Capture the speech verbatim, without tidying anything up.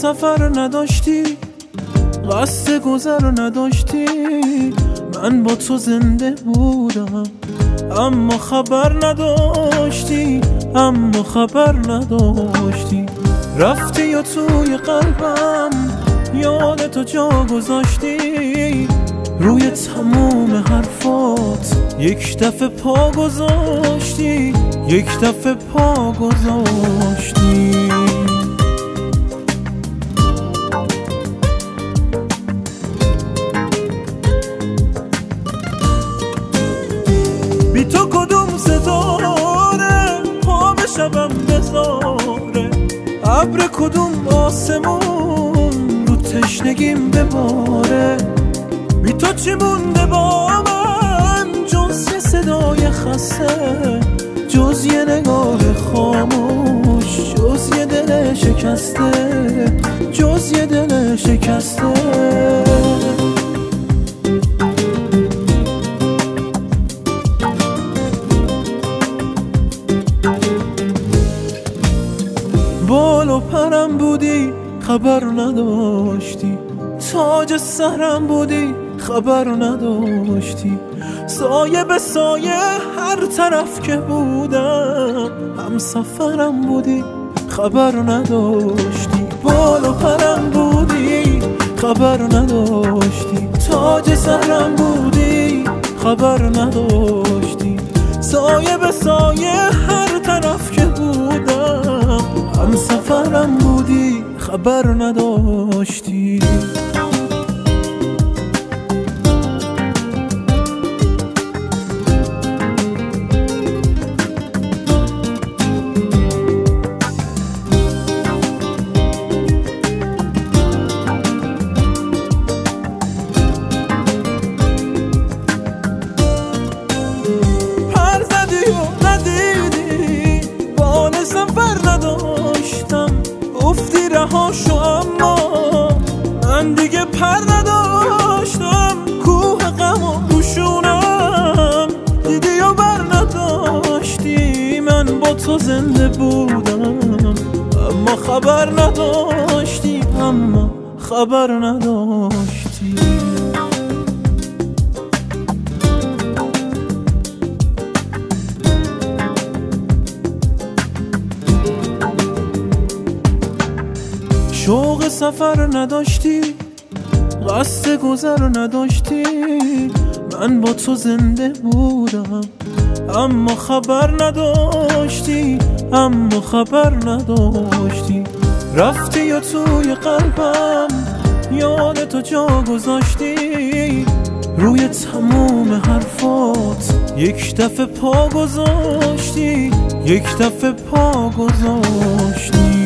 سفر نداشتی، قصد گذر نداشتی، من با تو زنده بودم اما خبر نداشتی، اما خبر نداشتی. رفتی و توی قلبم یاد تو جا گذاشتی، روی تموم حرفات یک دفعه پا گذاشتی، یک دفعه پا گذاشتی. بی تو کدوم ستاره پا به شبم بذاره، ابر کدوم آسمون رو تشنگیم بباره. بی تو چی مونده با من جز یه صدای خسته، جز یه نگاه خاموش، جز یه دل شکسته، جز یه دل شکسته. بال و پرم بودی خبر نداشتی، تاج سرم بودی خبر نداشتی، سایه به سایه هر طرف که بودم هم سفرم بودی خبر نداشتی. بال و پرم بودی خبر نداشتی، تاج سرم بودی خبر نداشتی، سایه به سایه هر طرف که بودم هم سفرم بودی خبر نداشتی. گفتی رهاشو اما من دیگه پر نداشتم، کوه غم و دوشونم دیدی و بر نداشتی. من با تو زنده بودم اما خبر نداشتی، اما خبر نداشتی. شوق سفر نداشتی، قصد گذر نداشتی، من با تو زنده بودم اما خبر نداشتی، اما خبر نداشتی. رفتی و توی قلبم یاد تو جا گذاشتی، روی تموم حرفات یک دفعه پا گذاشتی، یک دفعه پا گذاشتی.